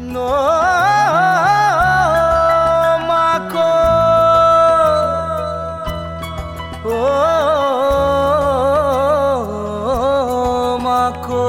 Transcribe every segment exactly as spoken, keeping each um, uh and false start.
No mako oh mako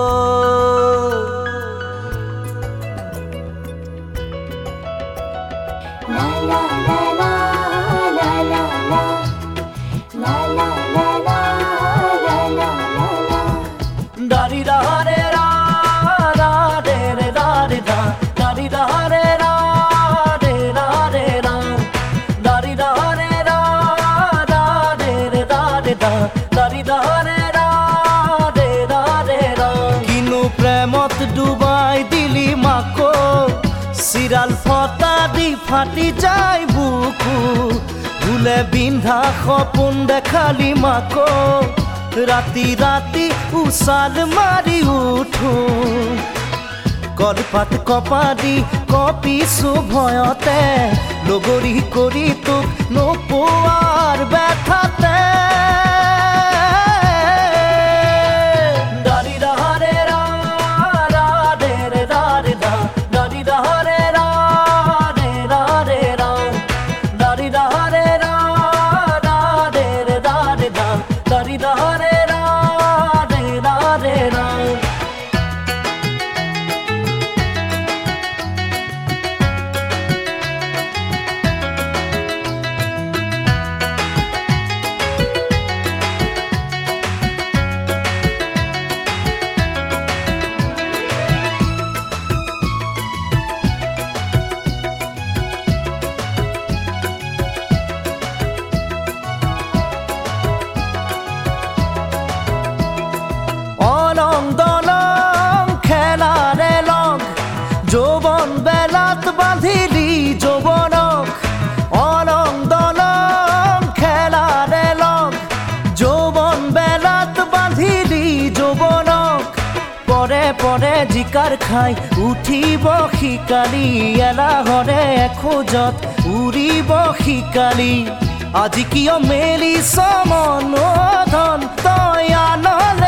la la la la la la la la la la la la la la da di da re ra da de re da di da da di da re ra de da de ra da di da re ra da de re da de da da di da re ra de da de ra kinu premot dubai dili mako siral fata di fati jai buku ভুলে বিন্ধা সপোন দেখালি মাকো রাতি রাতি উছাল মাৰি উঠো কলপাত কপাদি কপিছো ভয়তে লগৰী কৰি তোক নোপোৱাৰ ব্যথাতে দাৰি দাৰে ৰা ৰা দে ৰে দাৰি দা দাৰি দাৰে ৰা দে দাৰে ৰা দাৰি দাৰে ৰা ৰা দে ৰে দাৰি দা দাৰি দাৰে ৰা দে দাৰে ৰা যৌবন বেলাত বাঁধিলি যৌবনক অলং দলং খেলাৰে লগ যৌবন বেলাত বাঁধিলি যৌবনক পৰে পৰে জিকাৰ খাই উঠিব শিকালি এলাহৰে এখোজত উৰিব শিকালি আজি কিয় মেলিছ মন ধন তই আনলে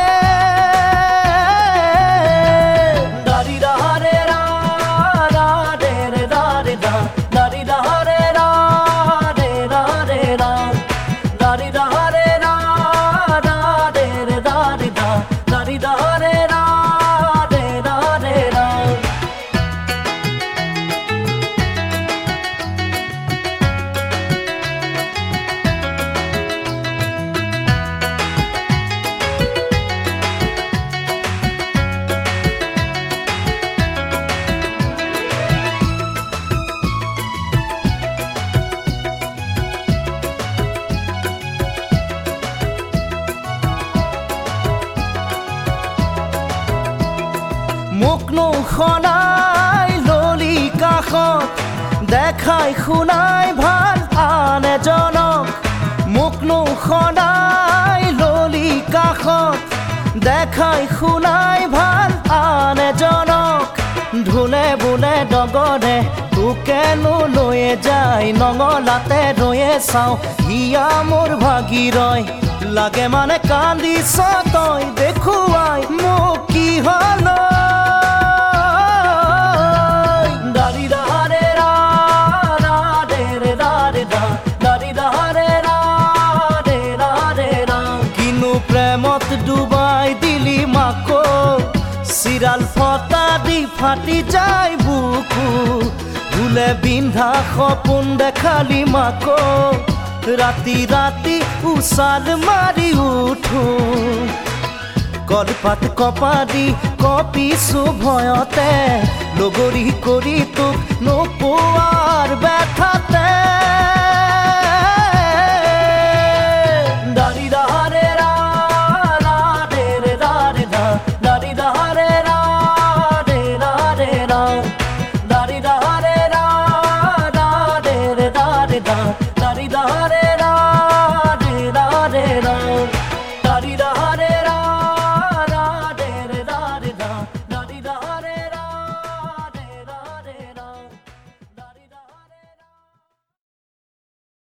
মোক নুশুনাই ললি কাষত দেখাই শুনাই ভাল আন এজনক মোক নুশুনাই ললি কাষত দেখাই শুনাই ভাল আন এজনক ঢোলে বোলে ডগৰে তোকেনো লৈয়ে যায় নঙলাতে ৰৈয়ে চাওঁ হিয়া মোৰ ভাগি ৰয় লাগে মানে কান্দিছ তই দেখুৱাই মোক কি হ'ল প্রেমত ডুবাই দিলি মাকো সিরাল ফটা দি ফাটি যায় বুকু ভুলে বিন্ধা সপোন দেখালি মাকো রাতি রাতি উছাল মাৰি উঠো কলপাত কপাদি কপিছো ভয়তে লগৰী কৰি তোক নোপোৱাৰ ব্যথাতে